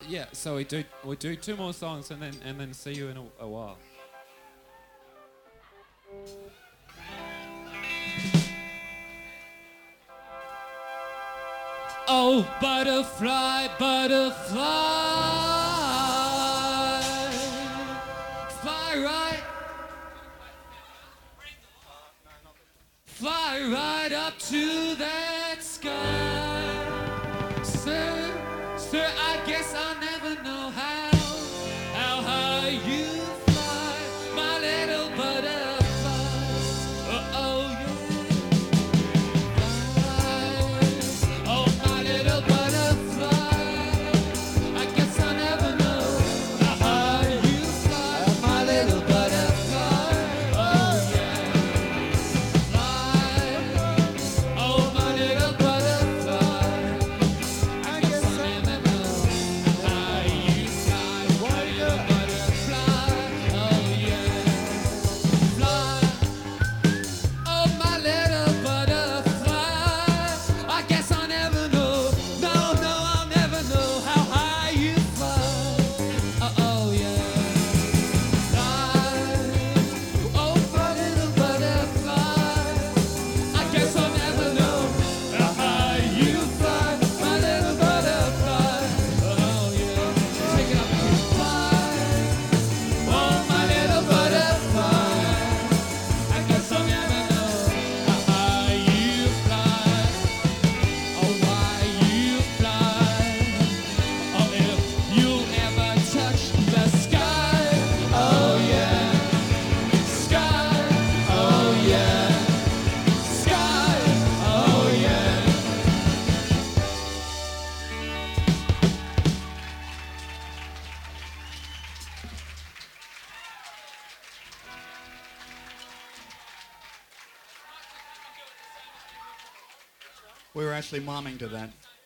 Yeah, so we do two more songs and then see you in a while. Oh, butterfly, butterfly, fly right up to that sky. Sir, I guess I'll never know how high you fly, my little butterfly. Oh, yeah. Oh, my little butterfly. I guess I'll never know how high you fly, my little butterfly. Oh, yeah. Fly. Oh, my little butterfly. I guess I'll never know how high you fly, my little butterfly. Oh, yeah. Fly. Oh, my little butterfly. I guess I'll never know. No, I'll never know how high you fly. Oh, yeah. Fly. Oh, my little butterfly. I guess I'll never know how high you fly, my little butterfly. Oh, yeah. Take it up. Fly. Oh, my little butterfly. I guess I'll never know how high you fly, or why you fly, or if you'll ever touch the sky. Oh yeah, sky. Oh yeah, sky. Oh yeah. We were actually momming to that.